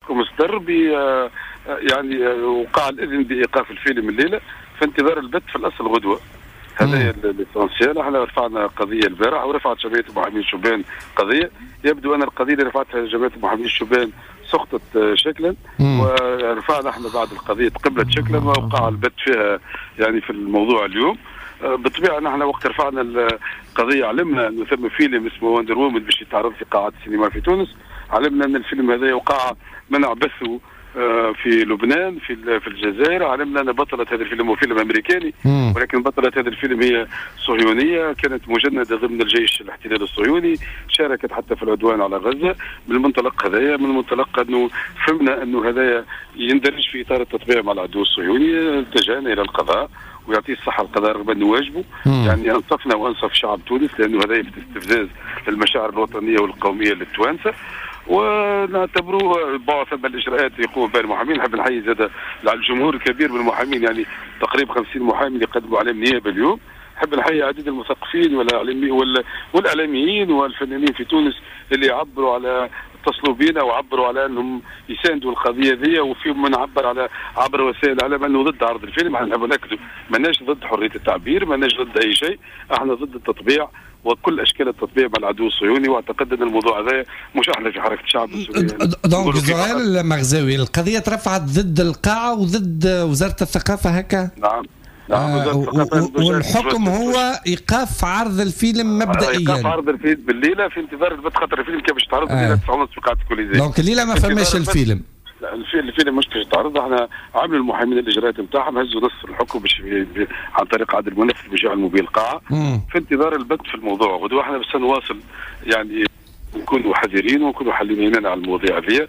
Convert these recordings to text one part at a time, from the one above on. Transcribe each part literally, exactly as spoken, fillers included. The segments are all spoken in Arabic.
الحكم اصدر ب يعني وقع الاذن بايقاف الفيلم الليله في انتظار البث في الاصل غدوه. هذا الاسونسيال. احنا رفعنا قضيه البارح ورفعت جمعيه المحامين الشبان قضيه. يبدو ان القضيه اللي رفعتها جمعيه المحامين الشبان سقطت شكلا، ورفعنا احنا بعد القضيه تقبلت شكلا ووقع البث فيها يعني في الموضوع اليوم. بالطبيعه نحن وقت رفعنا القضيه علمنا انه ثم فيلم اسمه وندر وومن باش يتعرض في قاعات السينما في تونس. علمنا ان الفيلم هذا وقع منع بثه في لبنان في في الجزائر. علمنا ان بطله هذا الفيلم هو فيلم امريكاني، ولكن بطله هذا الفيلم هي صهيونيه، كانت مجنده ضمن الجيش الاحتلال الصهيوني، شاركت حتى في العدوان على غزه. من المنطلق هذايا من المنطلق انه فهمنا انه هذايا يندرج في اطار التطبيع مع العدو الصهيوني. اتجهنا الى القضاء ويعطيه الصحه القضاء رغم انه واجبه. يعني انصفنا وانصف شعب تونس لانه هذا استفزاز للمشاعر الوطنيه والقوميه للتوانسه، ونعتبروه بعض الاجراءات يقوم بها المحامين. نحب نحيي زاد على الجمهور الكبير من المحامين، يعني تقريبا خمسين محامي اللي قدموا على النيابه اليوم. نحب نحيي عديد المثقفين والاعلاميين والفنانين في تونس اللي عبروا على اتصلوا بنا وعبروا على انهم يساندوا القضيه ذي، وفيهم من عبر على عبر وسائل الاعلام انه ضد عرض الفيلم. احنا نحب ناكدوا ماناش ضد حريه التعبير، ماناش ضد اي شيء، احنا ضد التطبيع وكل اشكال التطبيع مع العدو الصهيوني. واعتقد ان الموضوع هذا مش احنا في حركه الشعب السوري. دونك زهير المغزاوي القضيه اترفعت ضد القاعه وضد وزاره الثقافه هكا؟ نعم. نعم. آه والحكم هو ايقاف عرض الفيلم مبدئيا. ايقاف عرض الفيلم بالليله في انتظار البث، خاطر الفيلم كان باش يتعرض الليله تسعة ونص في قاعه الكوليزيه. دونك الليله ما فماش الفيلم. لا الفيلم مش باش يتعرض. احنا عملوا المحامين الاجراءات نتاعهم، هزوا نص الحكم باش عن طريق عدل المنفذ باش يعلموا به القاعه في انتظار البث في الموضوع. غدوه احنا بس نواصل يعني نكونوا حذرين ونكونوا حليمين على المواضيع هذه.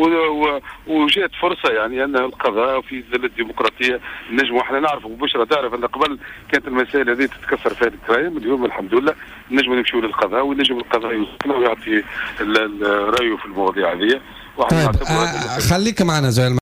وجاءت فرصه يعني ان القضاء في ظل الديمقراطيه نجموا احنا نعرفوا. بشرى تعرف ان قبل كانت المسائل هذه تتكسر فيها الكرايم، اليوم الحمد لله نجموا نمشيوا للقضاء ونجم القضاء يوصلنا ويعطي رايه في المواضيع هذه. طيب آه خليك معنا زهير.